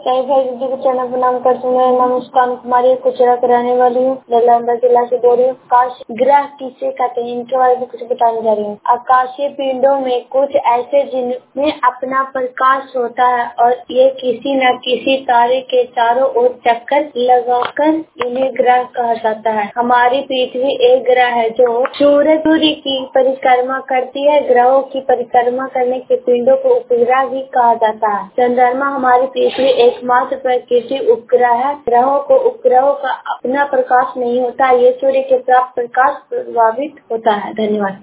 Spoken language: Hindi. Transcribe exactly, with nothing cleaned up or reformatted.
कई भाई दीदी को चरण प्रणाम करती हूँ। मेरा नाम मुस्कान कुमारी कुचरा के रहने वाली हूँ, नालंदा जिला से बोल रही हूँ। आकाश ग्रह किसे कहते हैं, इनके बारे में कुछ बताने जा रही हूँ। आकाशीय पिंडों में कुछ ऐसे जिनमें अपना प्रकाश होता है और ये किसी न किसी तारे के चारों ओर चक्कर लगाकर इन्हें ग्रह कहा जाता है। हमारी पृथ्वी एक ग्रह है जो सूरज सूर्य की परिक्रमा करती है। ग्रहों की परिक्रमा करने के पिंडों को उपग्रह भी कहा जाता है। चंद्रमा हमारी पृथ्वी एकमात्र प्रकृति उपग्रह है। ग्रहों को उपग्रहों का अपना प्रकाश नहीं होता, ये सूर्य के प्राप्त प्रकाश प्रभावित होता है। धन्यवाद।